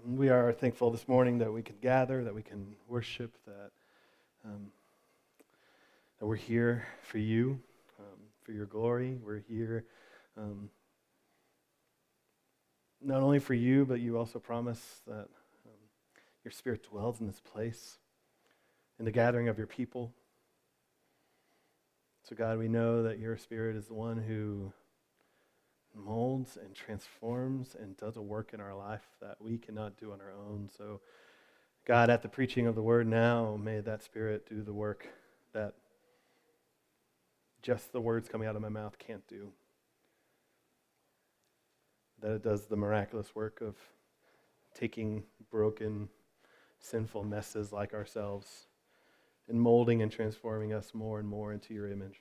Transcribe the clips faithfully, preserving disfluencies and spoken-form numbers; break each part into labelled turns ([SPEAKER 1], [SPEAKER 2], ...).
[SPEAKER 1] We are thankful this morning that we can gather, that we can worship, that um, that we're here for you, um, for your glory. We're here um, not only for you, but you also promise that um, your Spirit dwells in this place, in the gathering of your people. So God, we know that your Spirit is the one who molds and transforms and does a work in our life that we cannot do on our own. So God, at the preaching of the word now, may that Spirit do the work that just the words coming out of my mouth can't do. That it does the miraculous work of taking broken, sinful messes like ourselves and molding and transforming us more and more into your image.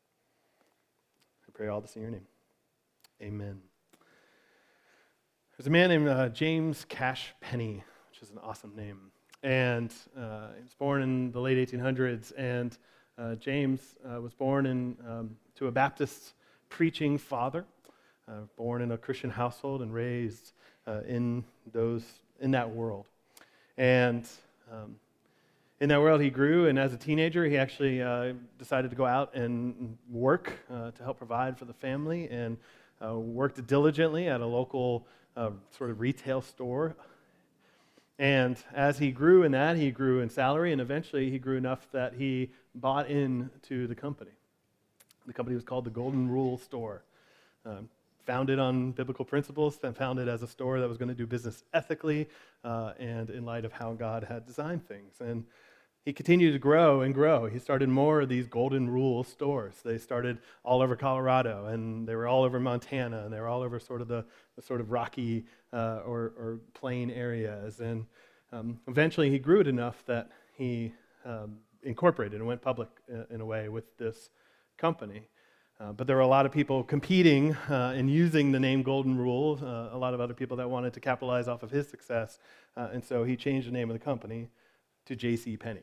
[SPEAKER 1] I pray all this in your name. Amen. There's a man named uh, James Cash Penney, which is an awesome name. And uh, he was born in the late eighteen hundreds. And uh, James uh, was born in um, to a Baptist preaching father, uh, born in a Christian household and raised uh, in those in that world. And um, in that world, he grew. And as a teenager, he actually uh, decided to go out and work uh, to help provide for the family. And Uh, worked diligently at a local uh, sort of retail store. And as he grew in that, he grew in salary, and eventually he grew enough that he bought into the company. The company was called the Golden Rule Store. Um, founded on biblical principles, and founded as a store that was going to do business ethically uh, and in light of how God had designed things. And he continued to grow and grow. He started more of these Golden Rule stores. They started all over Colorado, and they were all over Montana, and they were all over sort of the, the sort of rocky uh, or, or plain areas. And um, eventually he grew it enough that he um, incorporated and went public in, in a way with this company. Uh, but there were a lot of people competing uh, and using the name Golden Rule, uh, a lot of other people that wanted to capitalize off of his success. Uh, and so he changed the name of the company to J C. Penney.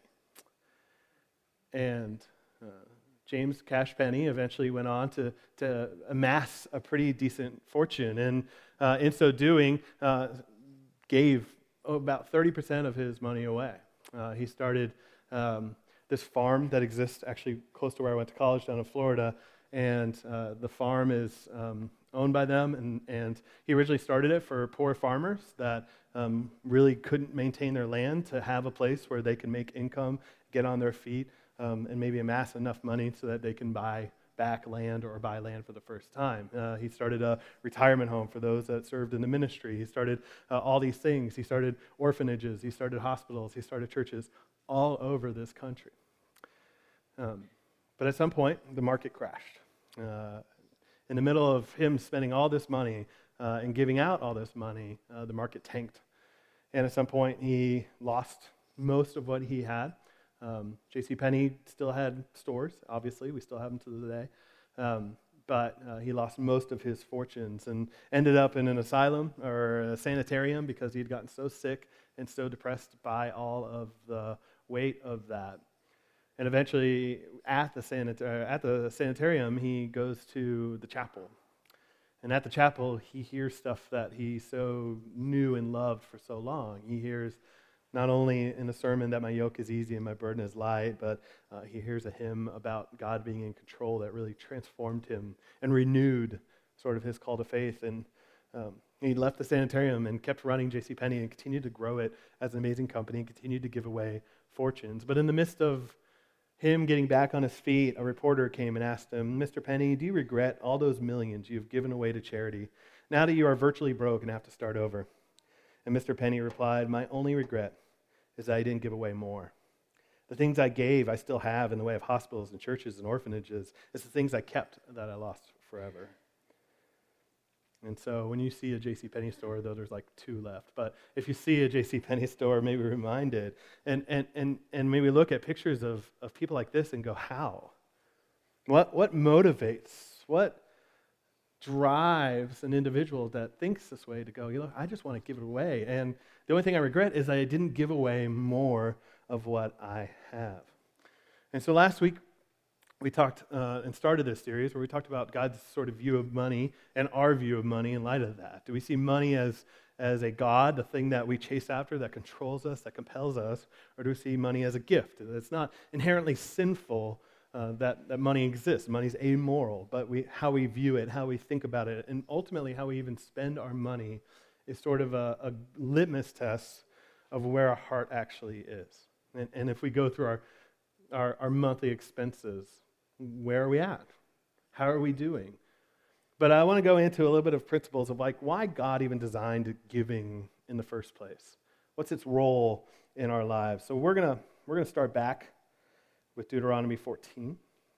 [SPEAKER 1] And uh, James Cash Penney eventually went on to, to amass a pretty decent fortune, and uh, in so doing, uh, gave oh, about thirty percent of his money away. Uh, he started um, this farm that exists actually close to where I went to college down in Florida, and uh, the farm is um, owned by them, and, and he originally started it for poor farmers that um, really couldn't maintain their land to have a place where they can make income, get on their feet, Um, and maybe amass enough money so that they can buy back land or buy land for the first time. Uh, he started a retirement home for those that served in the ministry. He started uh, all these things. He started orphanages. He started hospitals. He started churches all over this country. Um, but at some point, the market crashed. Uh, in the middle of him spending all this money uh, and giving out all this money, uh, the market tanked. And at some point, he lost most of what he had. Um, J C. Penney still had stores, obviously. We still have them to this day. Um, but uh, he lost most of his fortunes and ended up in an asylum or a sanitarium because he'd gotten so sick and so depressed by all of the weight of that. And eventually, at the, sanit- uh, at the sanitarium, he goes to the chapel. And at the chapel, he hears stuff that he so knew and loved for so long. He hears not only in the sermon that my yoke is easy and my burden is light, but uh, he hears a hymn about God being in control that really transformed him and renewed sort of his call to faith. And um, he left the sanitarium and kept running J C. Penney and continued to grow it as an amazing company and continued to give away fortunes. But in the midst of him getting back on his feet, a reporter came and asked him, "Mister Penney, do you regret all those millions you've given away to charity now that you are virtually broke and have to start over?" And Mister Penney replied, "My only regret is that I didn't give away more. The things I gave, I still have in the way of hospitals and churches and orphanages. It's the things I kept that I lost forever." And so when you see a J C. Penney store, though there's like two left, but if you see a J C. Penney store, maybe reminded, and and and and maybe look at pictures of, of people like this and go, how? What what motivates? What drives an individual that thinks this way to go, you know, I just want to give it away. And the only thing I regret is I didn't give away more of what I have. And so last week, we talked uh, and started this series where we talked about God's sort of view of money and our view of money in light of that. Do we see money as as a god, the thing that we chase after, that controls us, that compels us, or do we see money as a gift? It's not inherently sinful uh, that, that money exists. Money's amoral, but we, how we view it, how we think about it, and ultimately how we even spend our money is sort of a, a litmus test of where our heart actually is. And, and if we go through our, our, our monthly expenses, where are we at? How are we doing? But I want to go into a little bit of principles of like why God even designed giving in the first place. What's its role in our lives? So we're gonna we're gonna start back with Deuteronomy fourteen.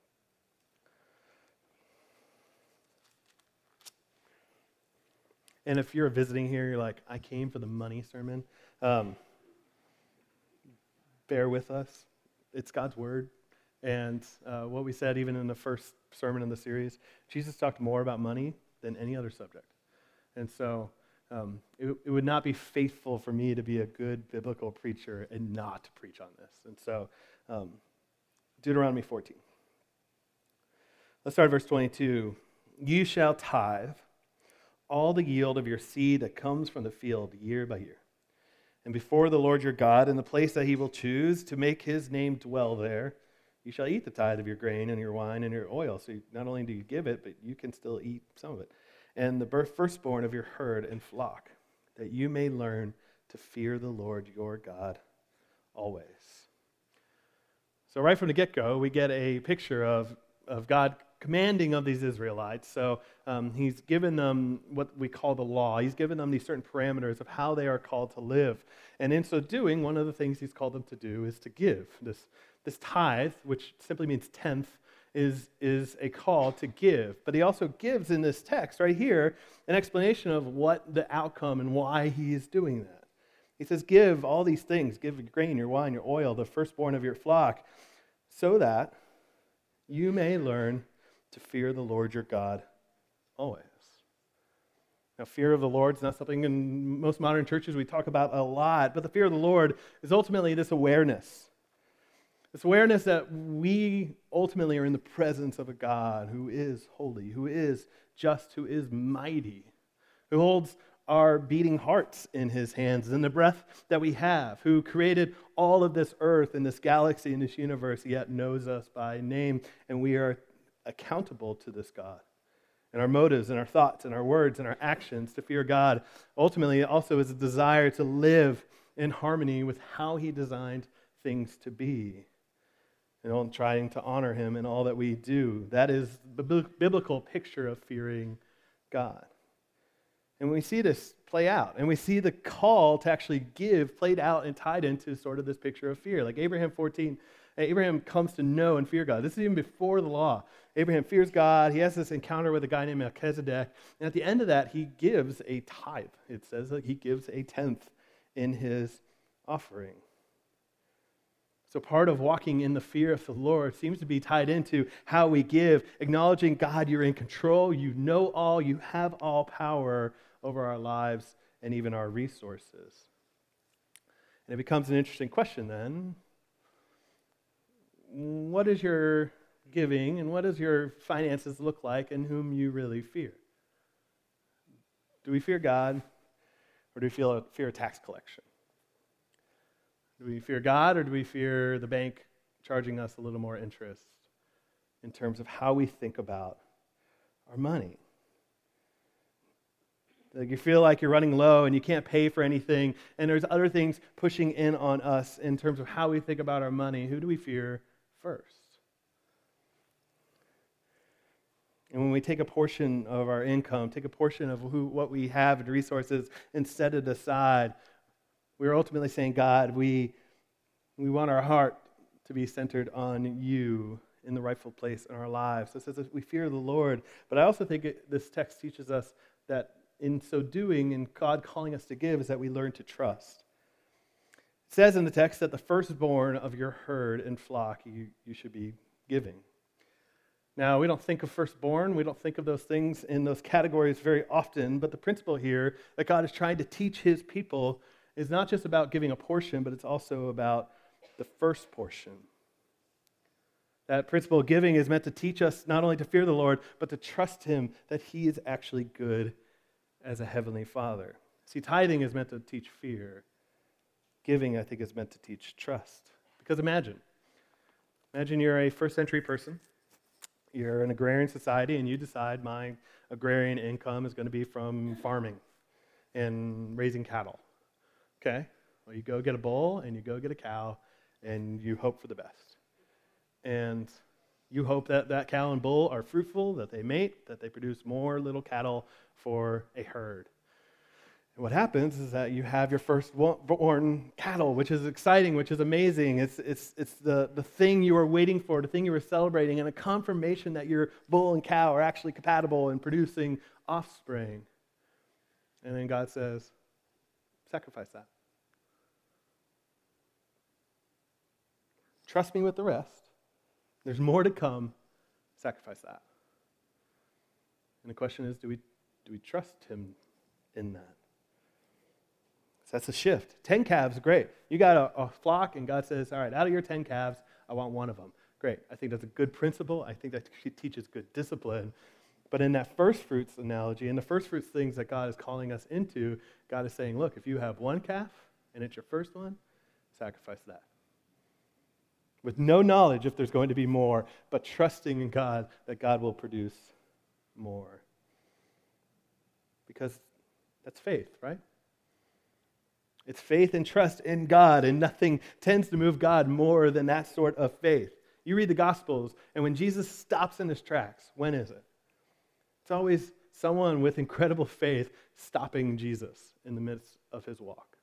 [SPEAKER 1] And if you're visiting here, you're like, I came for the money sermon. Um, bear with us. It's God's word. And uh, what we said even in the first sermon in the series, Jesus talked more about money than any other subject. And so um, it, it would not be faithful for me to be a good biblical preacher and not to preach on this. And so um, Deuteronomy fourteen. Let's start at verse twenty-two. You shall tithe all the yield of your seed that comes from the field year by year. And before the Lord your God, in the place that he will choose to make his name dwell there, you shall eat the tithe of your grain and your wine and your oil. So not only do you give it, but you can still eat some of it. And the birth firstborn of your herd and flock, that you may learn to fear the Lord your God always. So right from the get-go, we get a picture of, of God commanding of these Israelites. So um, he's given them what we call the law. He's given them these certain parameters of how they are called to live. And in so doing, one of the things he's called them to do is to give. This This tithe, which simply means tenth, is, is a call to give. But he also gives in this text right here an explanation of what the outcome and why he is doing that. He says, give all these things, give your grain, your wine, your oil, the firstborn of your flock, so that you may learn to fear the Lord your God always. Now, fear of the Lord is not something in most modern churches we talk about a lot, but the fear of the Lord is ultimately this awareness. This awareness that we ultimately are in the presence of a God who is holy, who is just, who is mighty, who holds our beating hearts in his hands and the breath that we have, who created all of this earth and this galaxy and this universe, yet knows us by name, and we are accountable to this God. And our motives and our thoughts and our words and our actions to fear God ultimately also is a desire to live in harmony with how he designed things to be. And trying to honor him in all that we do. That is the biblical picture of fearing God. And we see this play out. And we see the call to actually give played out and tied into sort of this picture of fear. Like Abraham fourteen, Abraham comes to know and fear God. This is even before the law. Abraham fears God. He has this encounter with a guy named Melchizedek. And at the end of that, he gives a tithe. It says that he gives a tenth in his offering. So part of walking in the fear of the Lord seems to be tied into how we give, acknowledging, God, you're in control, you know all, you have all power over our lives and even our resources. And it becomes an interesting question then. What is your giving and what does your finances look like and whom you really fear? Do we fear God or do we feel a, fear a tax collection? Do we fear God or do we fear the bank charging us a little more interest in terms of how we think about our money? Like you feel like you're running low and you can't pay for anything, and there's other things pushing in on us in terms of how we think about our money. Who do we fear first? And when we take a portion of our income, take a portion of who, what we have and resources and set it aside, we're ultimately saying, God, we, we want our heart to be centered on you in the rightful place in our lives. So it says that we fear the Lord. But I also think it, this text teaches us that in so doing and God calling us to give is that we learn to trust. It says in the text that the firstborn of your herd and flock you, you should be giving. Now, we don't think of firstborn, we don't think of those things in those categories very often, but the principle here that God is trying to teach his people is not just about giving a portion, but it's also about the first portion. That principle of giving is meant to teach us not only to fear the Lord, but to trust him that he is actually good as a heavenly Father. See, tithing is meant to teach fear. Giving, I think, is meant to teach trust. Because imagine, imagine you're a first century person. You're an agrarian society, and you decide my agrarian income is going to be from farming and raising cattle. Okay? Well, you go get a bull, and you go get a cow, and you hope for the best. And you hope that that cow and bull are fruitful, that they mate, that they produce more little cattle for a herd. And what happens is that you have your firstborn cattle, which is exciting, which is amazing. It's it's it's the, the thing you were waiting for, the thing you were celebrating, and a confirmation that your bull and cow are actually compatible in producing offspring. And then God says, sacrifice that. Trust me with the rest. There's more to come. Sacrifice that. And the question is, do we do we trust him in that? So that's a shift. Ten calves, great. You got a, a flock, and God says, all right, out of your ten calves, I want one of them. Great. I think that's a good principle. I think that teaches good discipline. But in that first fruits analogy, in the first fruits things that God is calling us into, God is saying, look, if you have one calf, and it's your first one, sacrifice that. With no knowledge if there's going to be more, but trusting in God that God will produce more. Because that's faith, right? It's faith and trust in God, and nothing tends to move God more than that sort of faith. You read the Gospels, and when Jesus stops in his tracks, when is it? It's always someone with incredible faith stopping Jesus in the midst of his walk.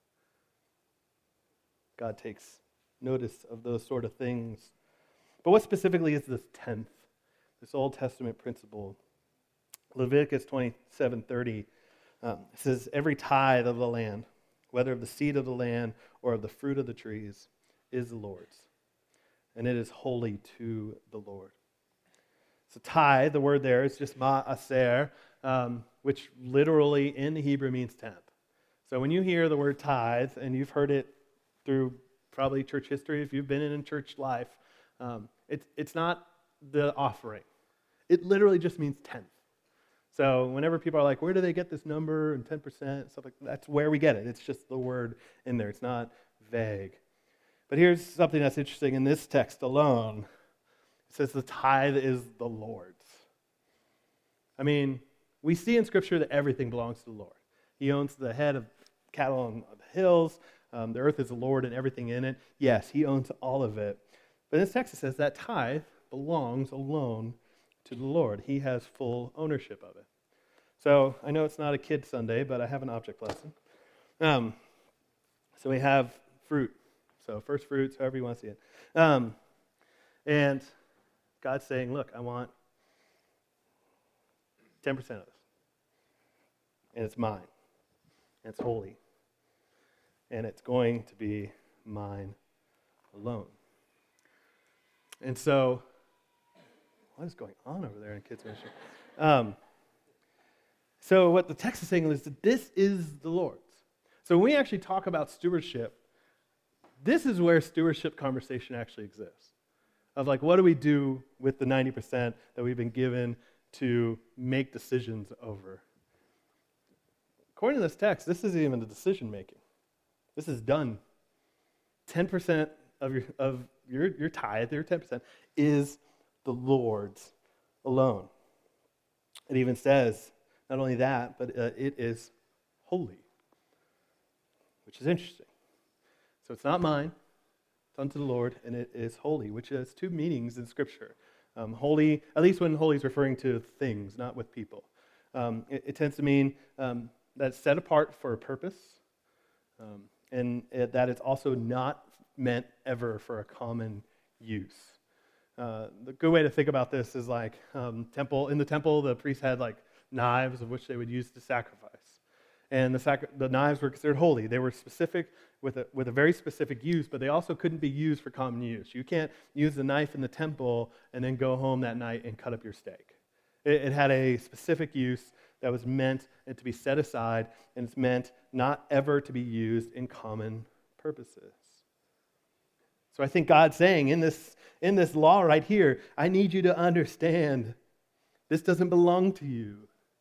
[SPEAKER 1] God takes notice of those sort of things. But what specifically is this tenth, this Old Testament principle? Leviticus twenty-seven thirty um, says, every tithe of the land, whether of the seed of the land or of the fruit of the trees, is the Lord's, and it is holy to the Lord. So tithe, the word there is just ma'aser, um, which literally in the Hebrew means tenth. So when you hear the word tithe, and you've heard it through probably church history, if you've been in church life, um, it's it's not the offering. It literally just means tenth. So whenever people are like, where do they get this number and ten percent, stuff like that, that's where we get it. It's just the word in there. It's not vague. But here's something that's interesting in this text alone. It says the tithe is the Lord's. I mean, we see in Scripture that everything belongs to the Lord. He owns the head of cattle on the hills. Um, the earth is the Lord and everything in it. Yes, he owns all of it. But in this text it says that tithe belongs alone to the Lord. He has full ownership of it. So I know it's not a kid Sunday, but I have an object lesson. Um, so we have fruit. So first fruits, however you want to see it. Um, and God's saying, look, I want ten percent of this. And it's mine. And it's holy. And it's going to be mine alone. And so, what is going on over there in kids' ministry? Um, so what the text is saying is that this is the Lord's. So when we actually talk about stewardship, this is where stewardship conversation actually exists. Of like, what do we do with the ninety percent that we've been given to make decisions over? According to this text, this isn't even the decision making. This is done. ten percent of your of your, your tithe, your ten percent, is the Lord's alone. It even says, not only that, but uh, it is holy, which is interesting. So it's not mine, it's unto the Lord, and it is holy, which has two meanings in Scripture. Um, holy, at least when holy is referring to things, not with people. Um, it, it tends to mean um, that it's set apart for a purpose, um, and it, that it's also not meant ever for a common use. Uh, the good way to think about this is like um, temple. In the temple, the priests had like knives of which they would use to sacrifice, and the sacri- the knives were considered holy. They were specific with a with a very specific use, but they also couldn't be used for common use. You can't use the knife in the temple and then go home that night and cut up your steak. It, it had a specific use that was meant to be set aside, and it's meant not ever to be used in common purposes. So I think God's saying in this, in this law right here, I need you to understand this doesn't belong to you.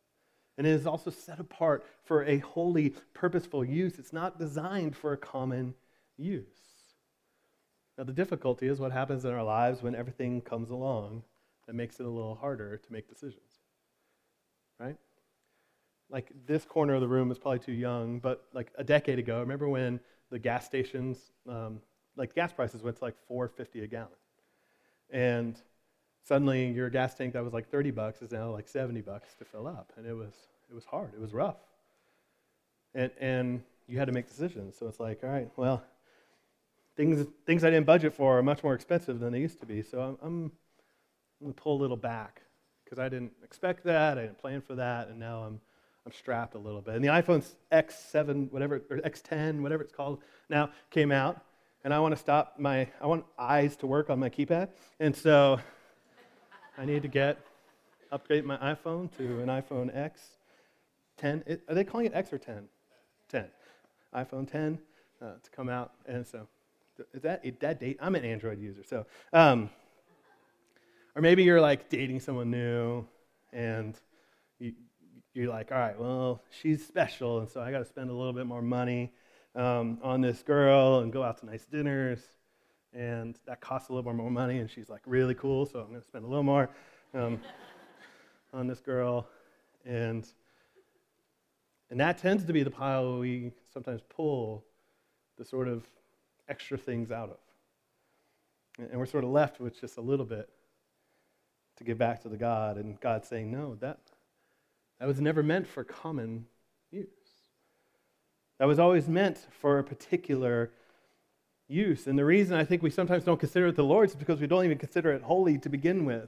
[SPEAKER 1] And it is also set apart for a holy, purposeful use. It's not designed for a common use. Now, the difficulty is what happens in our lives when everything comes along that makes it a little harder to make decisions, right? Like, this corner of the room is probably too young, but like a decade ago, remember when the gas stations, um, like gas prices went to like four fifty a gallon. And suddenly your gas tank that was like thirty bucks is now like seventy bucks to fill up. And it was it was hard. It was rough. And and you had to make decisions. So it's like, all right, well, things things I didn't budget for are much more expensive than they used to be. So I'm, I'm, I'm going to pull a little back because I didn't expect that. I didn't plan for that. And now I'm I'm strapped a little bit. And the iPhone X seven, whatever, or X ten, whatever it's called, now came out. And I want to stop my, I want eyes to work on my keypad. And so I need to get, upgrade my iPhone to an iPhone X ten. It, are they calling it X or ten? ten. iPhone ten uh, to come out. And so, is that is that date? I'm an Android user. So, um, or maybe you're like dating someone new and you, you're like, all right, well, she's special. And so I got to spend a little bit more money um, on this girl and go out to nice dinners. And that costs a little more money, and she's like really cool, so I'm going to spend a little more um, on this girl. And and that tends to be the pile we sometimes pull the sort of extra things out of. And we're sort of left with just a little bit to give back to the God, and God saying, no, that, that was never meant for common use. That was always meant for a particular use. And the reason I think we sometimes don't consider it the Lord's is because we don't even consider it holy to begin with.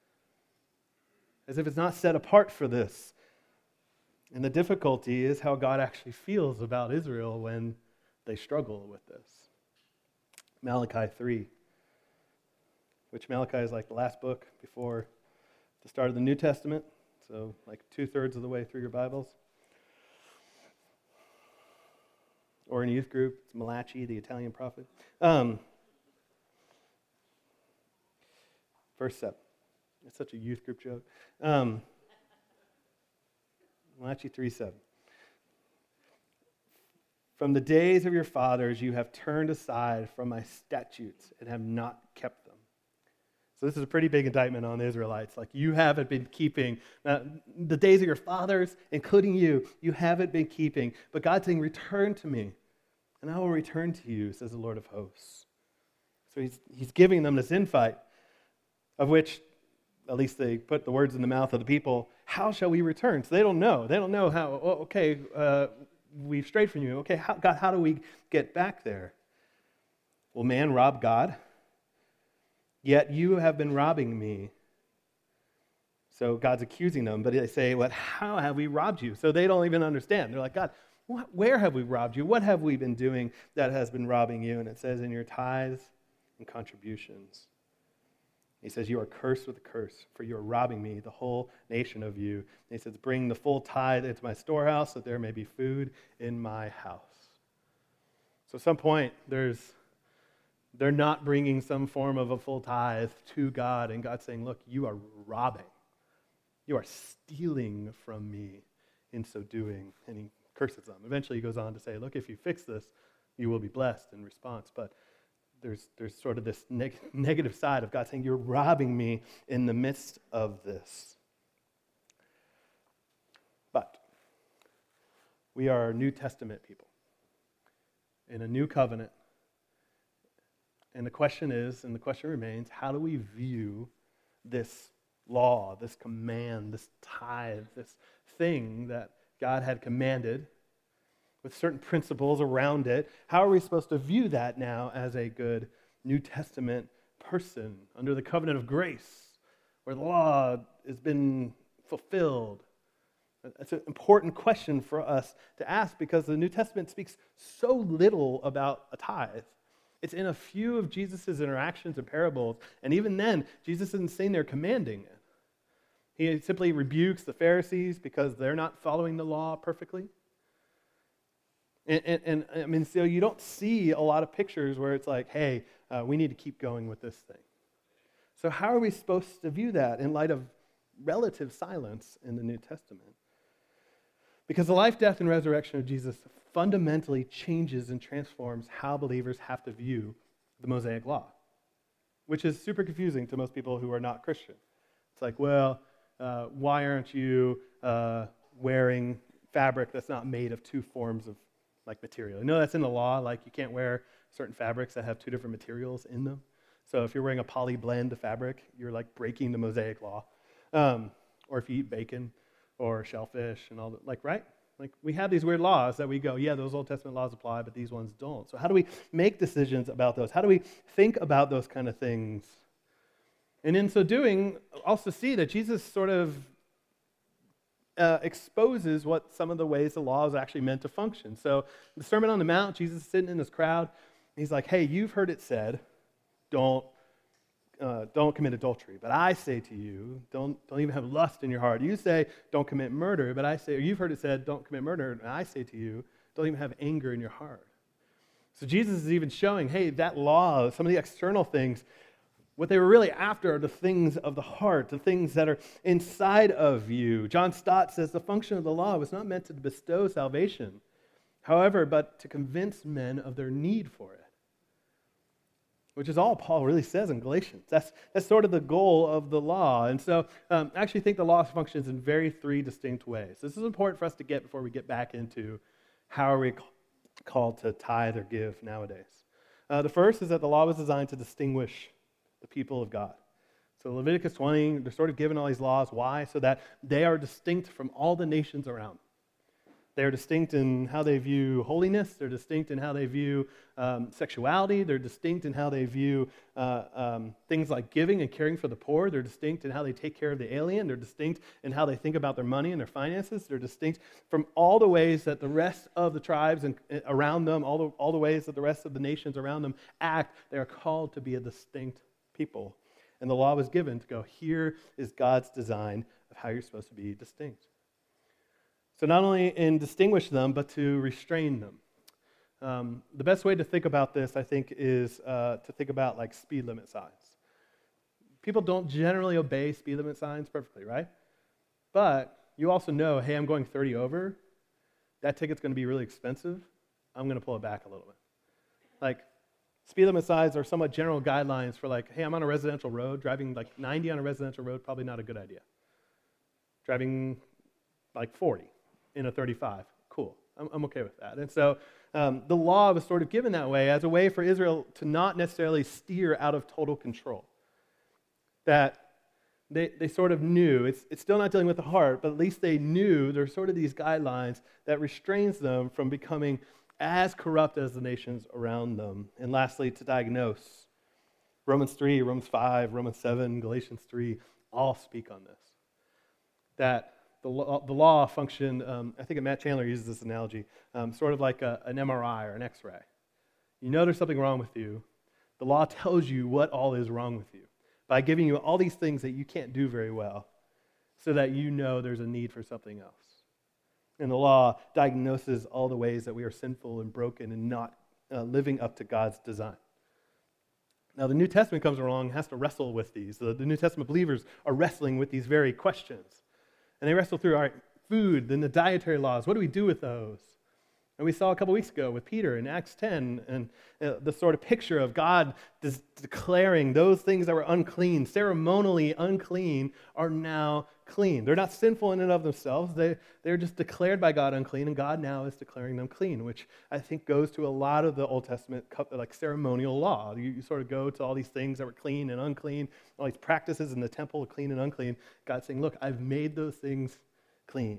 [SPEAKER 1] As if it's not set apart for this. And the difficulty is how God actually feels about Israel when they struggle with this. Malachi three, which Malachi is like the last book before the start of the New Testament, so like two-thirds of the way through your Bibles. Or in a youth group, it's Malachi, the Italian prophet. Um, verse seven. It's such a youth group joke. Um, Malachi three seven. From the days of your fathers you have turned aside from my statutes and have not kept them. So this is a pretty big indictment on the Israelites. Like, you haven't been keeping uh, the days of your fathers, including you, you haven't been keeping. But God's saying, return to me, and I will return to you, says the Lord of hosts. So he's, he's giving them this insight, of which, at least they put the words in the mouth of the people, how shall we return? So they don't know. They don't know how, oh, okay, uh, we've strayed from you. Okay, how, God, how do we get back there? Will man rob God? Yet you have been robbing me. So God's accusing them, but they say, "What? How have we robbed you?" So they don't even understand. They're like, God, what, where have we robbed you? What have we been doing that has been robbing you? And it says, in your tithes and contributions. He says, you are cursed with a curse, for you are robbing me, the whole nation of you. And he says, bring the full tithe into my storehouse, that there may be food in my house. So at some point, there's they're not bringing some form of a full tithe to God, and God's saying, look, you are robbing. You are stealing from me in so doing. And he curses them. Eventually he goes on to say, look, if you fix this, you will be blessed in response. But there's there's sort of this neg- negative side of God saying, you're robbing me in the midst of this. But we are New Testament people in a new covenant. And the question is, and the question remains, how do we view this law, this command, this tithe, this thing that God had commanded with certain principles around it? How are we supposed to view that now as a good New Testament person under the covenant of grace, where the law has been fulfilled? That's an important question for us to ask, because the New Testament speaks so little about a tithe. It's in a few of Jesus' interactions and parables, and even then, Jesus isn't saying they're commanding it. He simply rebukes the Pharisees because they're not following the law perfectly. And, and, and I mean, so you don't see a lot of pictures where it's like, hey, uh, we need to keep going with this thing. So how are we supposed to view that in light of relative silence in the New Testament? Because the life, death, and resurrection of Jesus fundamentally changes and transforms how believers have to view the Mosaic Law, which is super confusing to most people who are not Christian. It's like, well, uh, why aren't you uh, wearing fabric that's not made of two forms of like material? You know that's in the law, like you can't wear certain fabrics that have two different materials in them. So if you're wearing a poly blend of fabric, you're like breaking the Mosaic Law. Um, or if you eat bacon or shellfish and all that, like, right? Like we have these weird laws that we go, yeah, those Old Testament laws apply, but these ones don't. So how do we make decisions about those? How do we think about those kind of things? And in so doing, also see that Jesus sort of uh, exposes what some of the ways the law is actually meant to function. So the Sermon on the Mount, Jesus is sitting in this crowd. He's like, hey, you've heard it said, don't Uh, don't commit adultery. But I say to you, don't, don't even have lust in your heart. You say, don't commit murder. But I say, or you've heard it said, don't commit murder. And I say to you, don't even have anger in your heart. So Jesus is even showing, hey, that law, some of the external things, what they were really after are the things of the heart, the things that are inside of you. John Stott says the function of the law was not meant to bestow salvation, however, but to convince men of their need for it. Which is all Paul really says in Galatians. That's, that's sort of the goal of the law. And so um, I actually think the law functions in very three distinct ways. This is important for us to get before we get back into how are we called to tithe or give nowadays. Uh, the first is that the law was designed to distinguish the people of God. So Leviticus twenty, they're sort of given all these laws. Why? So that they are distinct from all the nations around. They're distinct in how they view holiness. They're distinct in how they view um, sexuality. They're distinct in how they view uh, um, things like giving and caring for the poor. They're distinct in how they take care of the alien. They're distinct in how they think about their money and their finances. They're distinct from all the ways that the rest of the tribes and uh, around them, all the, all the ways that the rest of the nations around them act. They are called to be a distinct people. And the law was given to go, here is God's design of how you're supposed to be distinct. So not only in distinguish them, but to restrain them. Um, the best way to think about this, I think, is uh, to think about like speed limit signs. People don't generally obey speed limit signs perfectly, right? But you also know, hey, I'm going thirty over. That ticket's going to be really expensive. I'm going to pull it back a little bit. Like, speed limit signs are somewhat general guidelines for like, hey, I'm on a residential road. Driving like ninety on a residential road, probably not a good idea. Driving like forty in a thirty-five, cool. I'm, I'm okay with that. And so um, the law was sort of given that way as a way for Israel to not necessarily steer out of total control. That they, they sort of knew, it's, it's still not dealing with the heart, but at least they knew there's sort of these guidelines that restrains them from becoming as corrupt as the nations around them. And lastly, to diagnose. Romans three, Romans five, Romans seven, Galatians three all speak on this. That The law, the law functioned, um, I think Matt Chandler uses this analogy, um, sort of like a, an M R I or an X-ray. You know there's something wrong with you. The law tells you what all is wrong with you by giving you all these things that you can't do very well so that you know there's a need for something else. And the law diagnoses all the ways that we are sinful and broken and not uh, living up to God's design. Now, the New Testament comes along and has to wrestle with these. The, the New Testament believers are wrestling with these very questions. And they wrestle through, all right, food, then the dietary laws. What do we do with those? And we saw a couple weeks ago with Peter in Acts ten, and uh, the sort of picture of God des- declaring those things that were unclean, ceremonially unclean, are now clean. They're not sinful in and of themselves. They, they're just declared by God unclean, and God now is declaring them clean, which I think goes to a lot of the Old Testament like ceremonial law. You, you sort of go to all these things that were clean and unclean, all these practices in the temple, clean and unclean. God's saying, look, I've made those things clean.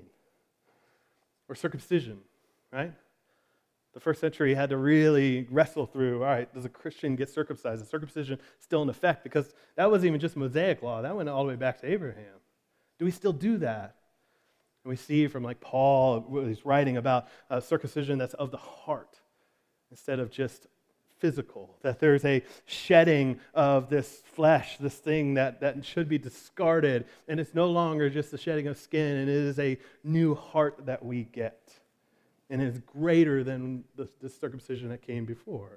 [SPEAKER 1] Or circumcision, right? The first century had to really wrestle through, all right, does a Christian get circumcised? Is circumcision still in effect? Because that wasn't even just Mosaic law. That went all the way back to Abraham. Do we still do that? And we see from like Paul, he's writing about uh, circumcision that's of the heart instead of just physical, that there's a shedding of this flesh, this thing that, that should be discarded, and it's no longer just the shedding of skin, and it is a new heart that we get. And is greater than the, the circumcision that came before,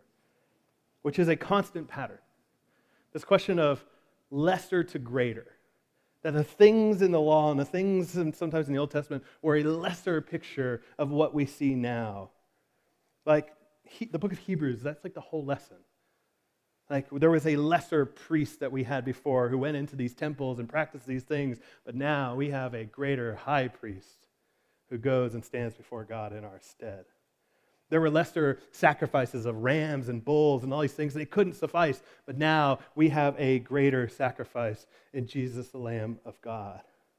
[SPEAKER 1] which is a constant pattern. This question of lesser to greater, That the things in the law and the things in, sometimes in the Old Testament were a lesser picture of what we see now. Like he, the book of Hebrews, that's like the whole lesson. Like there was a lesser priest that we had before who went into these temples and practiced these things, but now we have a greater high priest who goes and stands before God in our stead. There were lesser sacrifices of rams and bulls and all these things. They couldn't suffice, but now we have a greater sacrifice in Jesus, the Lamb of God.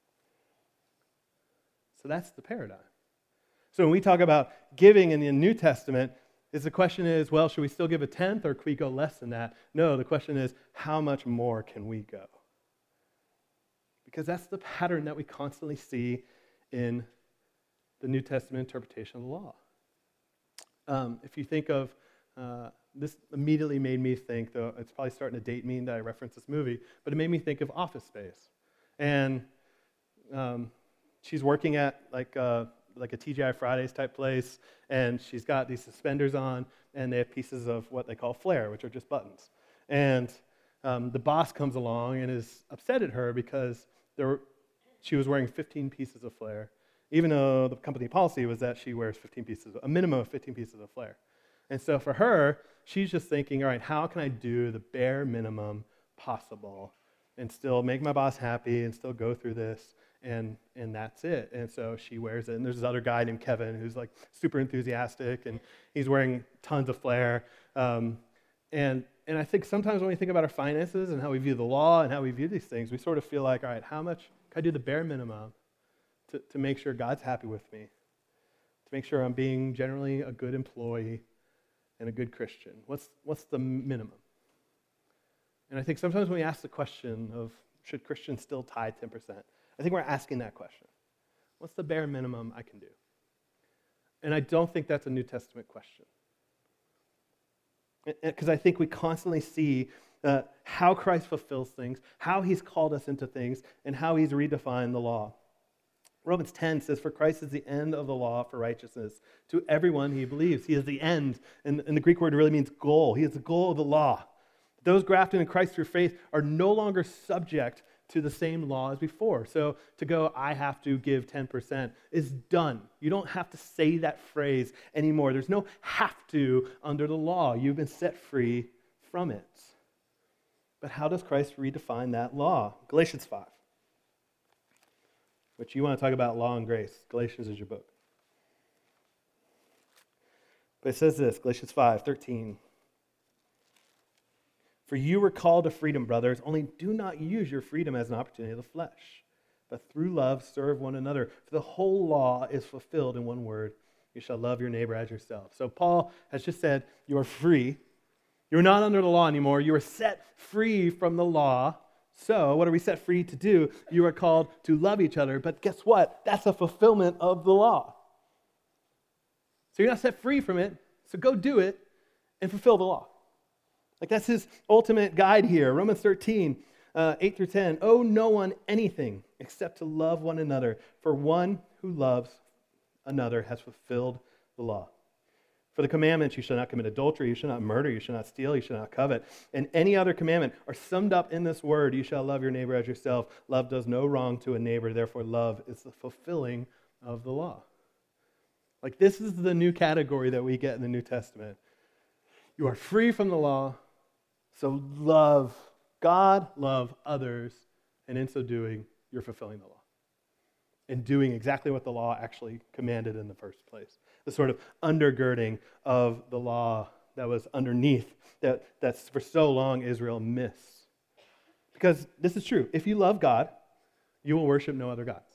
[SPEAKER 1] So that's the paradigm. So when we talk about giving in the New Testament, is the question is, well, should we still give a tenth or can we go less than that? No, the question is, how much more can we go? Because that's the pattern that we constantly see in the New Testament interpretation of the law. Um, if you think of, uh, this immediately made me think, though it's probably starting to date me that I reference this movie, but it made me think of Office Space. And um, she's working at like a, like a T G I Fridays type place, and she's got these suspenders on, and they have pieces of what they call flair, which are just buttons. And um, the boss comes along and is upset at her because there were, she was wearing fifteen pieces of flair, even though the company policy was that she wears fifteen pieces, a minimum of fifteen pieces of flair. And so for her, she's just thinking, all right, how can I do the bare minimum possible and still make my boss happy and still go through this, and and that's it. And so she wears it. And there's this other guy named Kevin who's like super enthusiastic, and he's wearing tons of flair. Um, and and I think sometimes when we think about our finances and how we view the law and how we view these things, we sort of feel like, all right, how much can I do the bare minimum To, to make sure God's happy with me, to make sure I'm being generally a good employee and a good Christian? What's, what's the minimum? And I think sometimes when we ask the question of, should Christians still tithe ten percent? I think we're asking that question. What's the bare minimum I can do? And I don't think that's a New Testament question. Because I think we constantly see uh, how Christ fulfills things, how he's called us into things, and how he's redefined the law. Romans ten says, for Christ is the end of the law for righteousness to everyone he believes. He is the end, and, and the Greek word really means goal. He is the goal of the law. Those grafted in Christ through faith are no longer subject to the same law as before. So to go, I have to give ten percent is done. You don't have to say that phrase anymore. There's no have to under the law. You've been set free from it. But how does Christ redefine that law? Galatians five. Which you want to talk about law and grace. Galatians is your book. But it says this, Galatians five thirteen. For you were called to freedom, brothers, only do not use your freedom as an opportunity of the flesh, but through love serve one another. For the whole law is fulfilled in one word, you shall love your neighbor as yourself. So Paul has just said, you are free. You're not under the law anymore. You are set free from the law. So what are we set free to do? You are called to love each other. But guess what? That's a fulfillment of the law. So you're not set free from it. So go do it and fulfill the law. Like that's his ultimate guide here. Romans thirteen, uh, eight through ten. Owe no one anything except to love one another. For one who loves another has fulfilled the law. For the commandments, you shall not commit adultery, you shall not murder, you shall not steal, you shall not covet, and any other commandment are summed up in this word, you shall love your neighbor as yourself. Love does no wrong to a neighbor, therefore love is the fulfilling of the law. Like this is the new category that we get in the New Testament. You are free from the law, so love God, love others, and in so doing, you're fulfilling the law. And doing exactly what the law actually commanded in the first place. The sort of undergirding of the law that was underneath, that that's for so long Israel missed. Because this is true. If you love God, you will worship no other gods.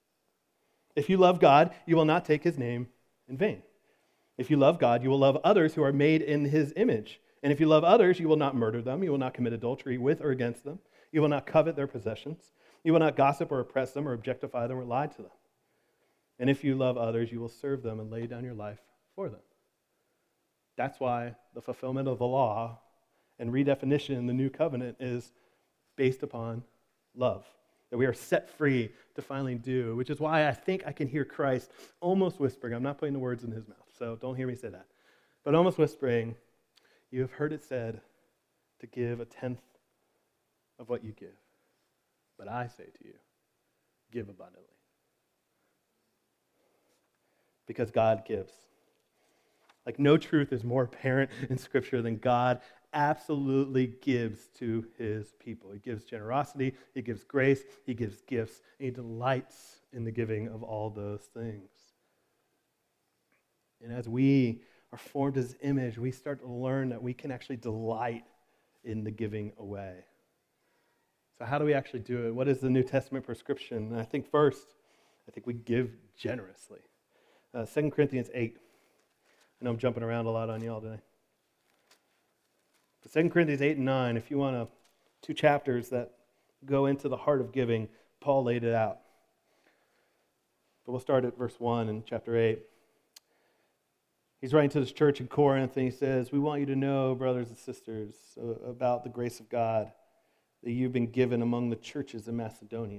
[SPEAKER 1] If you love God, you will not take his name in vain. If you love God, you will love others who are made in his image. And if you love others, you will not murder them. You will not commit adultery with or against them. You will not covet their possessions. You will not gossip or oppress them or objectify them or lie to them. And if you love others, you will serve them and lay down your life for them. That's why the fulfillment of the law and redefinition in the new covenant is based upon love. That we are set free to finally do, which is why I think I can hear Christ almost whispering. I'm not putting the words in his mouth, so don't hear me say that. But almost whispering, you have heard it said to give a tenth of what you give. But I say to you, give abundantly. Because God gives. Like no truth is more apparent in Scripture than God absolutely gives to his people. He gives generosity, he gives grace, he gives gifts, and he delights in the giving of all those things. And as we are formed as image, we start to learn that we can actually delight in the giving away. So how do we actually do it? What is the New Testament prescription? And I think first, I think we give generously. Uh, Second Corinthians eight. I know I'm jumping around a lot on y'all today. But Second Corinthians eight and nine, if you want to, two chapters that go into the heart of giving, Paul laid it out. But we'll start at verse one in chapter eight. He's writing to this church in Corinth, and he says, we want you to know, brothers and sisters, uh, about the grace of God that you've been given among the churches in Macedonia.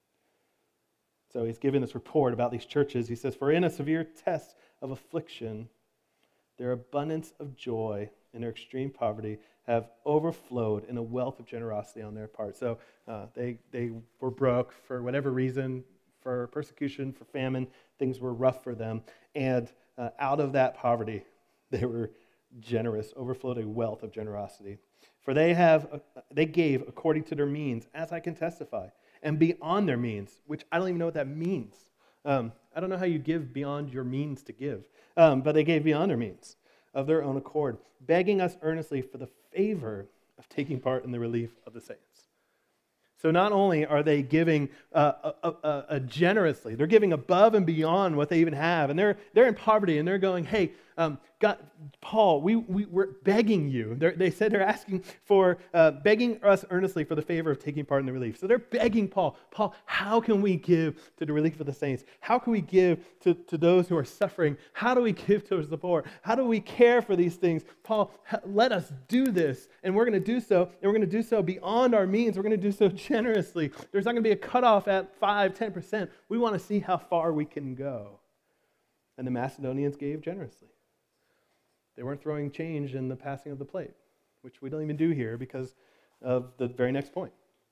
[SPEAKER 1] So he's giving this report about these churches. He says, for in a severe test of affliction, their abundance of joy and their extreme poverty have overflowed in a wealth of generosity on their part. So uh, they, they were broke for whatever reason, for persecution, for famine. Things were rough for them. And uh, out of that poverty, they were generous, overflowed a wealth of generosity. For they have, uh, they gave according to their means, as I can testify, and beyond their means, which I don't even know what that means. Um, I don't know how you give beyond your means to give, um, but they gave beyond their means of their own accord, begging us earnestly for the favor of taking part in the relief of the saints. So not only are they giving uh, uh, uh, uh, generously, they're giving above and beyond what they even have, and they're they're in poverty, and they're going, hey, um, God, Paul, we, we, we're begging you. They're, they said they're asking for, uh, begging us earnestly for the favor of taking part in the relief. So they're begging Paul, Paul, how can we give to the relief of the saints? How can we give to, to those who are suffering? How do we give towards the poor? How do we care for these things? Paul, let us do this, and we're going to do so, and we're going to do so beyond our means. We're going to do so generously. There's not going to be a cutoff at five, ten percent. We want to see how far we can go. And the Macedonians gave generously. They weren't throwing change in the passing of the plate, which we don't even do here because of the very next point.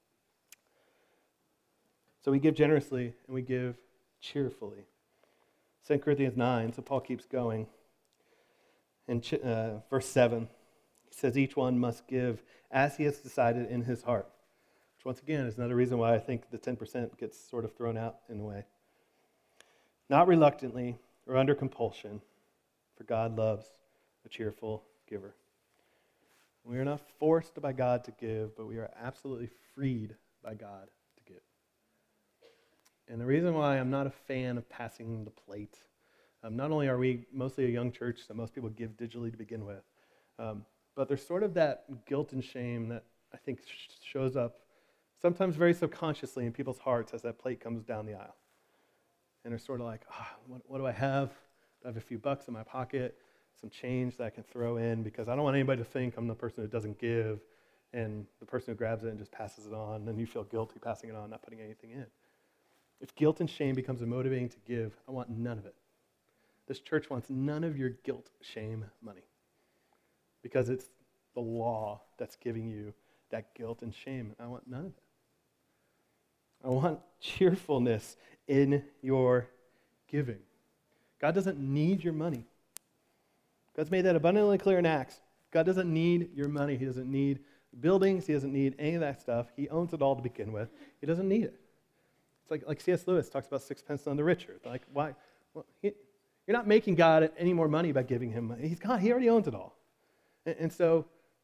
[SPEAKER 1] So we give generously and we give cheerfully. Second Corinthians nine, so Paul keeps going. In uh, verse seven, he says, each one must give as he has decided in his heart. Which once again is another reason why I think the ten percent gets sort of thrown out in a way. Not reluctantly or under compulsion, for God loves a cheerful giver. We are not forced by God to give, but we are absolutely freed by God to give. And the reason why I'm not a fan of passing the plate, um, not only are we mostly a young church, so most people give digitally to begin with, um, but there's sort of that guilt and shame that I think sh- shows up sometimes very subconsciously in people's hearts as that plate comes down the aisle. And they're sort of like, oh, what, what do I have? Do I have a few bucks in my pocket? Some change that I can throw in, because I don't want anybody to think I'm the person who doesn't give and the person who grabs it and just passes it on, and then you feel guilty passing it on, not putting anything in. If guilt and shame becomes a motivating to give, I want none of it. This church wants none of your guilt, shame money, because it's the law that's giving you that guilt and shame. I want none of it. I want cheerfulness in your giving. God doesn't need your money. God's made that abundantly clear in Acts. God doesn't need your money. He doesn't need buildings. He doesn't need any of that stuff. He owns it all to begin with. He doesn't need it. It's like, like C S Lewis talks about sixpence none the richer. Like, why? Well, he, you're not making God any more money by giving him money. He's God. He already owns it all. And, and so,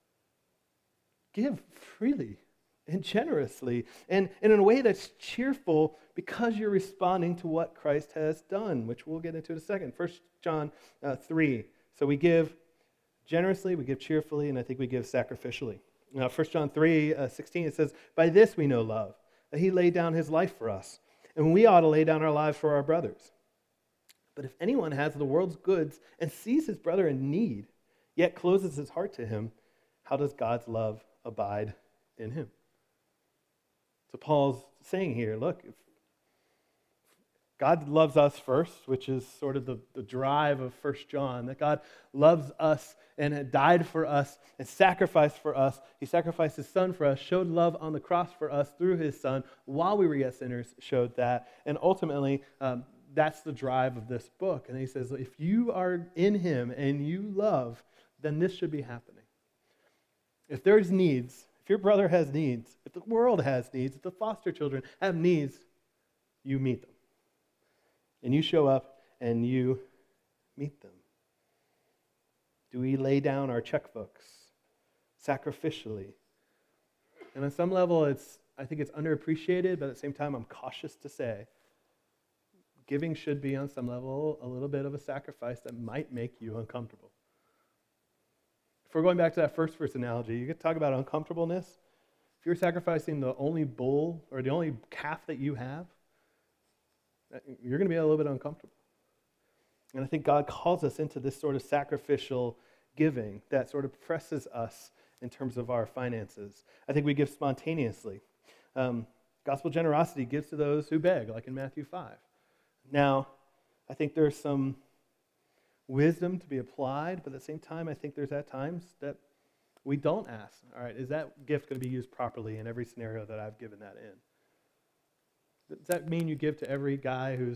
[SPEAKER 1] give freely and generously and, and in a way that's cheerful, because you're responding to what Christ has done, which we'll get into in a second. First John uh, three. So we give generously, we give cheerfully, and I think we give sacrificially. Now, First John three, uh, sixteen, it says, by this we know love, that he laid down his life for us, and we ought to lay down our lives for our brothers. But if anyone has the world's goods and sees his brother in need, yet closes his heart to him, how does God's love abide in him? So Paul's saying here, look, if God loves us first, which is sort of the, the drive of First John, that God loves us and had died for us and sacrificed for us. He sacrificed his son for us, showed love on the cross for us through his son while we were yet sinners, showed that. And ultimately, um, that's the drive of this book. And he says, if you are in him and you love, then this should be happening. If there's needs, if your brother has needs, if the world has needs, if the foster children have needs, you meet them. And you show up and you meet them. Do we lay down our checkbooks sacrificially? And on some level, it's I think it's underappreciated, but at the same time, I'm cautious to say giving should be on some level a little bit of a sacrifice that might make you uncomfortable. If we're going back to that first verse analogy, you could talk about uncomfortableness. If you're sacrificing the only bull or the only calf that you have, you're going to be a little bit uncomfortable. And I think God calls us into this sort of sacrificial giving that sort of presses us in terms of our finances. I think we give spontaneously. Um, gospel generosity gives to those who beg, like in Matthew five. Now, I think there's some wisdom to be applied, but at the same time, I think there's at times that we don't ask, all right, is that gift going to be used properly in every scenario that I've given that in? Does that mean you give to every guy who's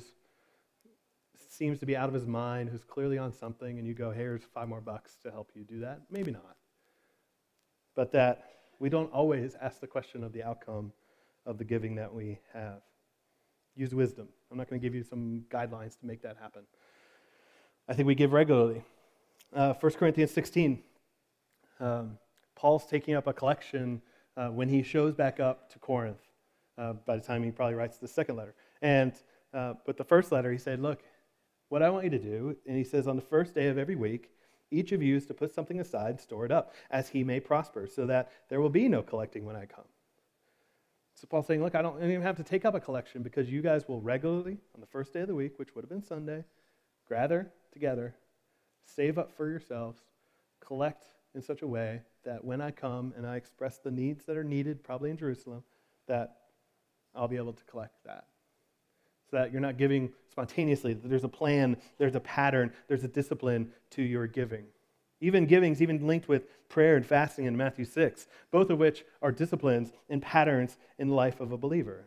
[SPEAKER 1] seems to be out of his mind, who's clearly on something, and you go, hey, here's five more bucks to help you do that? Maybe not. But that we don't always ask the question of the outcome of the giving that we have. Use wisdom. I'm not going to give you some guidelines to make that happen. I think we give regularly. Uh, First Corinthians sixteen, um, Paul's taking up a collection uh, when he shows back up to Corinth. Uh, by the time he probably writes the second letter. And uh, but the first letter, he said, look, what I want you to do, and he says, on the first day of every week, each of you is to put something aside, store it up, as he may prosper, so that there will be no collecting when I come. So Paul's saying, look, I don't even have to take up a collection because you guys will regularly, on the first day of the week, which would have been Sunday, gather together, save up for yourselves, collect in such a way that when I come and I express the needs that are needed, probably in Jerusalem, that I'll be able to collect that. So that you're not giving spontaneously. There's a plan, there's a pattern, there's a discipline to your giving. Even giving is even linked with prayer and fasting in Matthew six, both of which are disciplines and patterns in the life of a believer.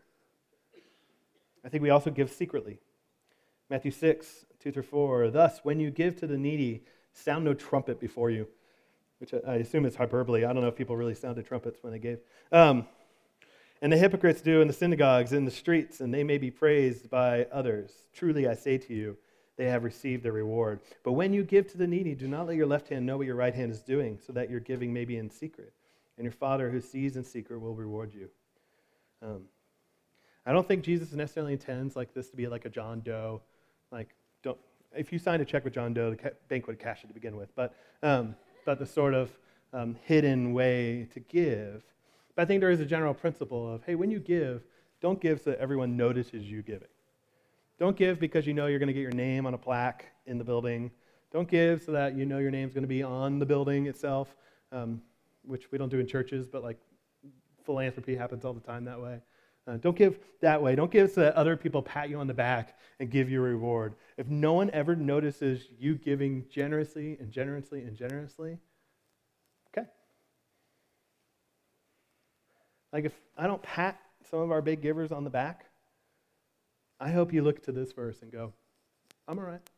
[SPEAKER 1] I think we also give secretly. Matthew six, two through four, thus, when you give to the needy, sound no trumpet before you, which I assume is hyperbole. I don't know if people really sounded trumpets when they gave. Um, And the hypocrites do in the synagogues, in the streets, and they may be praised by others. Truly, I say to you, they have received their reward. But when you give to the needy, do not let your left hand know what your right hand is doing, so that your giving may be in secret. And your Father who sees in secret will reward you. Um, I don't think Jesus necessarily intends like this to be like a John Doe. Like, don't if you signed a check with John Doe, the ca- bank would cash it to begin with. But, um, but the sort of um, hidden way to give. But I think there is a general principle of, hey, when you give, don't give so that everyone notices you giving. Don't give because you know you're going to get your name on a plaque in the building. Don't give so that you know your name's going to be on the building itself, um, which we don't do in churches, but like philanthropy happens all the time that way. Uh, don't give that way. Don't give so that other people pat you on the back and give you a reward. If no one ever notices you giving generously and generously and generously, okay. Like if I don't pat some of our big givers on the back, I hope you look to this verse and go, I'm all right.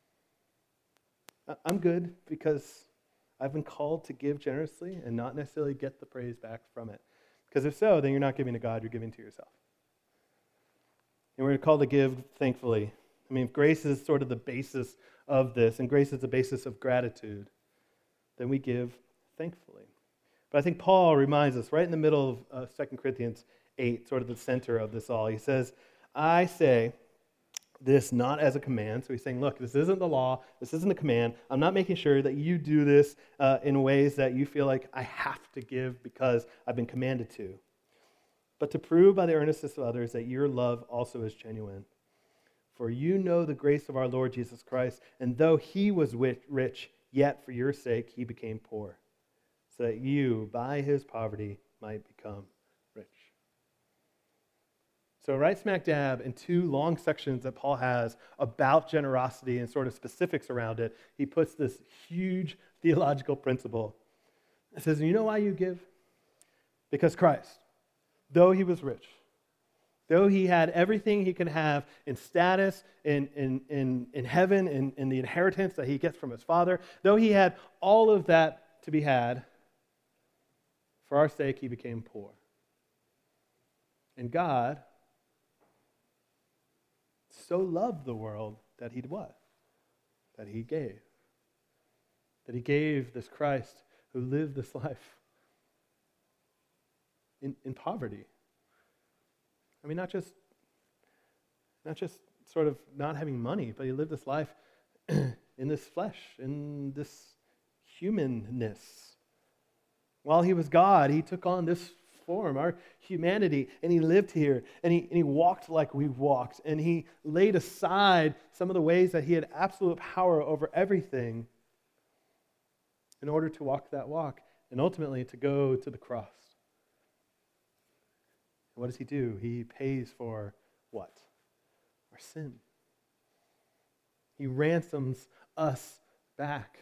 [SPEAKER 1] I'm good because I've been called to give generously and not necessarily get the praise back from it. Because if so, then you're not giving to God, you're giving to yourself. And we're called to give thankfully. I mean, if grace is sort of the basis of this, and grace is the basis of gratitude, then we give thankfully. But I think Paul reminds us right in the middle of uh, Second Corinthians eight, sort of the center of this all. He says, I say this not as a command. So he's saying, look, this isn't the law. This isn't a command. I'm not making sure that you do this uh, in ways that you feel like I have to give because I've been commanded to. But to prove by the earnestness of others that your love also is genuine. For you know the grace of our Lord Jesus Christ, and though he was rich, yet for your sake he became poor, so that you, by his poverty, might become rich. So right smack dab in two long sections that Paul has about generosity and sort of specifics around it, he puts this huge theological principle. It says, you know why you give? Because Christ, though he was rich, though he had everything he can have in status, in, in, in, in heaven, in, in the inheritance that he gets from his Father, though he had all of that to be had, for our sake he became poor. And God so loved the world that he what? That he gave. That he gave this Christ who lived this life in, in poverty. I mean, not just, not just sort of not having money, but he lived this life in this flesh, in this humanness. While he was God, he took on this form, our humanity, and he lived here, and he, and he walked like we walked, and he laid aside some of the ways that he had absolute power over everything in order to walk that walk, and ultimately to go to the cross. What does he do? He pays for what? Our sin. He ransoms us back.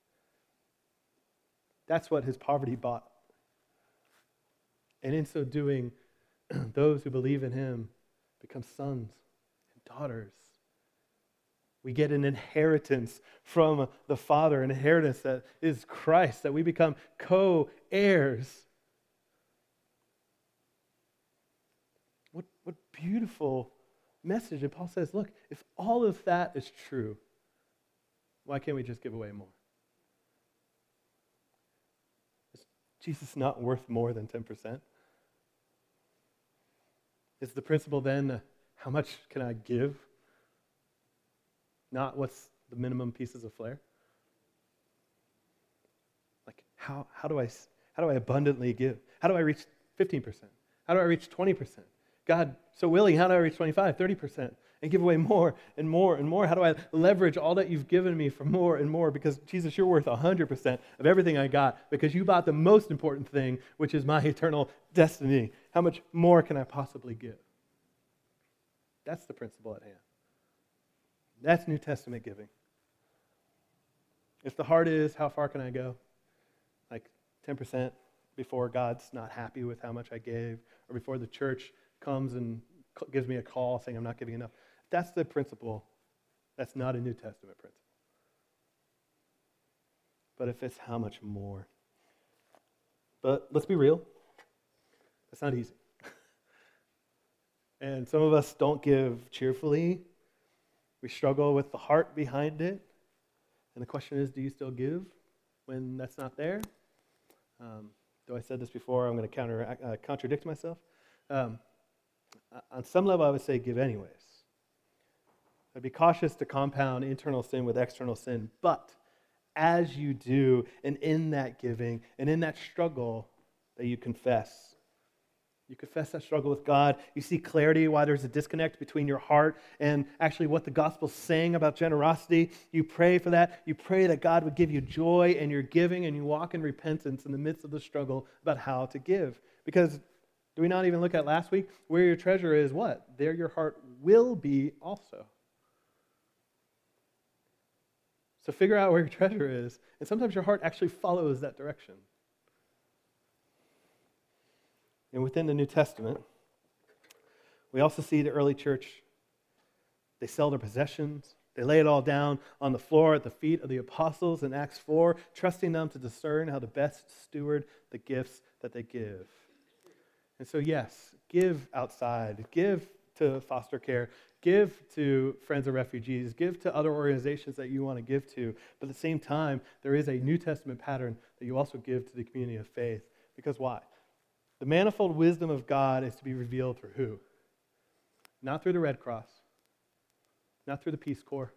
[SPEAKER 1] That's what his poverty bought. And in so doing, those who believe in him become sons and daughters. We get an inheritance from the Father, an inheritance that is Christ, that we become co-heirs. What, what beautiful message. And Paul says, look, if all of that is true, why can't we just give away more? Is Jesus not worth more than ten percent? Is the principle then, uh, how much can I give? Not what's the minimum pieces of flair? Like, how, how, do I, how do I abundantly give? How do I reach fifteen percent? How do I reach twenty percent? God, so willing, how do I reach twenty-five, thirty percent? And give away more and more and more? How do I leverage all that you've given me for more and more? Because, Jesus, you're worth one hundred percent of everything I got because you bought the most important thing, which is my eternal destiny. How much more can I possibly give? That's the principle at hand. That's New Testament giving. If the heart is, how far can I go? Like ten percent before God's not happy with how much I gave, or before the church comes and gives me a call saying I'm not giving enough. That's the principle. That's not a New Testament principle. But if it's how much more. But let's be real. That's not easy. And some of us don't give cheerfully. We struggle with the heart behind it. And the question is, do you still give when that's not there? Um, though I said this before, I'm going to counter uh, contradict myself. Um, on some level, I would say give anyways. I'd be cautious to compound internal sin with external sin. But as you do, and in that giving, and in that struggle that you confess, you confess that struggle with God. You see clarity why there's a disconnect between your heart and actually what the gospel's saying about generosity. You pray for that. You pray that God would give you joy in your giving, and you walk in repentance in the midst of the struggle about how to give. Because do we not even look at last week? Where your treasure is, what? There your heart will be also. So figure out where your treasure is. And sometimes your heart actually follows that direction. And within the New Testament, we also see the early church, they sell their possessions. They lay it all down on the floor at the feet of the apostles in Acts four, trusting them to discern how to best steward the gifts that they give. And so, yes, give outside, give to foster care, give to Friends of Refugees, give to other organizations that you want to give to. But at the same time, there is a New Testament pattern that you also give to the community of faith. Because why? The manifold wisdom of God is to be revealed through who? Not through the Red Cross, not through the Peace Corps,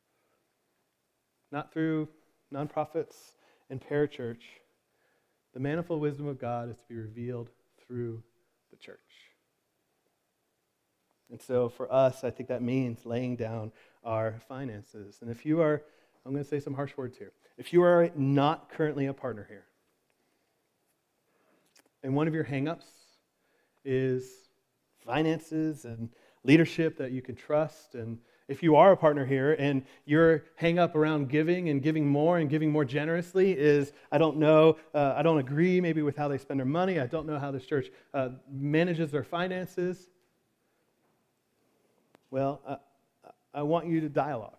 [SPEAKER 1] not through nonprofits and parachurch. The manifold wisdom of God is to be revealed through the church. And so for us, I think that means laying down our finances. And if you are, I'm going to say some harsh words here. If you are not currently a partner here, and one of your hang-ups is finances and leadership that you can trust. And if you are a partner here and your hang up around giving and giving more and giving more generously is, I don't know, uh, I don't agree maybe with how they spend their money. I don't know how this church uh, manages their finances. Well, I, I want you to dialogue.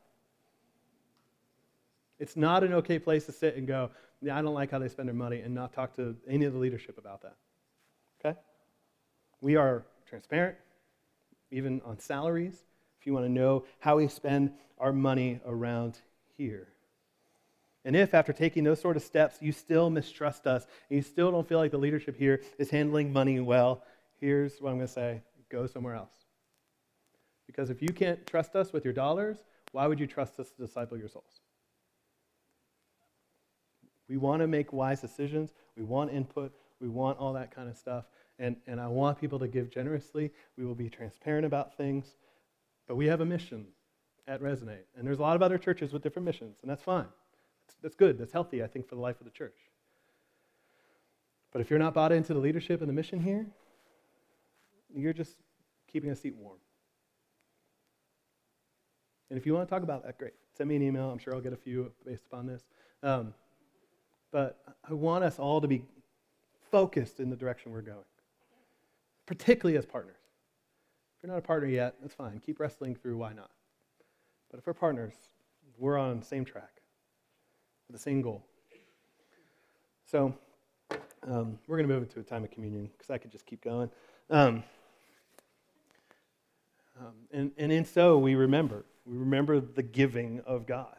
[SPEAKER 1] It's not an okay place to sit and go, yeah, I don't like how they spend their money, and not talk to any of the leadership about that. Okay? We are transparent, even on salaries, if you want to know how we spend our money around here. And if, after taking those sort of steps, you still mistrust us, and you still don't feel like the leadership here is handling money well, here's what I'm going to say: go somewhere else. Because if you can't trust us with your dollars, why would you trust us to disciple your souls? We want to make wise decisions. We want input. We want all that kind of stuff. And, and I want people to give generously. We will be transparent about things. But we have a mission at Resonate. And there's a lot of other churches with different missions, and that's fine. That's, that's good. That's healthy, I think, for the life of the church. But if you're not bought into the leadership and the mission here, you're just keeping a seat warm. And if you want to talk about that, great. Send me an email. I'm sure I'll get a few based upon this. Um, but I want us all to be focused in the direction we're going, particularly as partners. If you're not a partner yet, that's fine. Keep wrestling through why not. But if we're partners, we're on the same track with the same goal. So um, we're going to move into a time of communion because I could just keep going. Um, um, and, and in so, we remember. We remember the giving of God.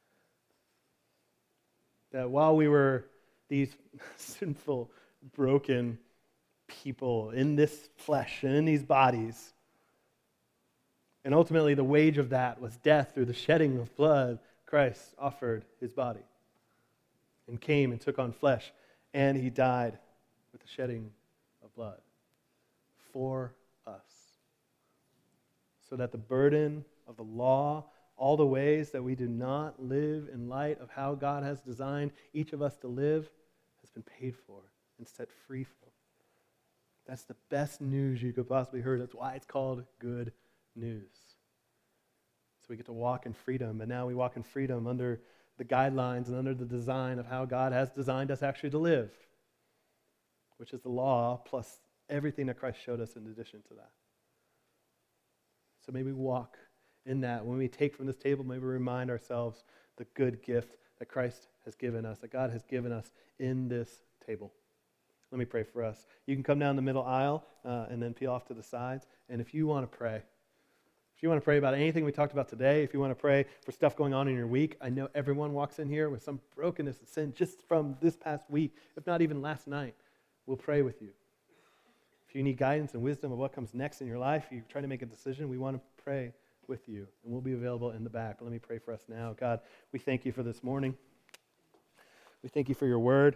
[SPEAKER 1] That while we were these sinful, broken people in this flesh and in these bodies, and ultimately the wage of that was death through the shedding of blood, Christ offered his body and came and took on flesh, and he died with the shedding of blood for us, so that the burden of the law, all the ways that we do not live in light of how God has designed each of us to live, has been paid for and set free from. That's the best news you could possibly hear. That's why it's called good news. So we get to walk in freedom, and now we walk in freedom under the guidelines and under the design of how God has designed us actually to live, which is the law plus everything that Christ showed us in addition to that. So maybe walk in that. When we take from this table, maybe remind ourselves the good gift that Christ has given us, that God has given us in this table. Let me pray for us. You can come down the middle aisle uh, and then peel off to the sides. And if you want to pray, if you want to pray about anything we talked about today, if you want to pray for stuff going on in your week, I know everyone walks in here with some brokenness and sin just from this past week, if not even last night. We'll pray with you. If you need guidance and wisdom of what comes next in your life, you're trying to make a decision, we want to pray with you, and we'll be available in the back. But let me pray for us now. God, we thank you for this morning. We thank you for your word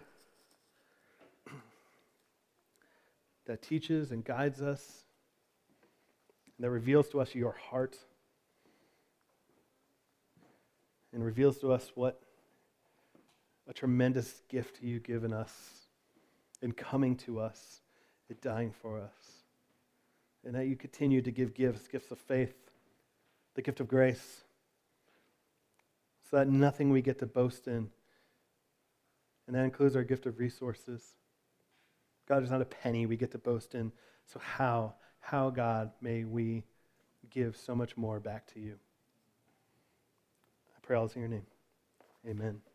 [SPEAKER 1] that teaches and guides us, and that reveals to us your heart, and reveals to us what a tremendous gift you've given us in coming to us and dying for us, and that you continue to give gifts, gifts of faith, the gift of grace, so that nothing we get to boast in, and that includes our gift of resources. God, there's not a penny we get to boast in, so how, how, God, may we give so much more back to you? I pray all this in your name. Amen.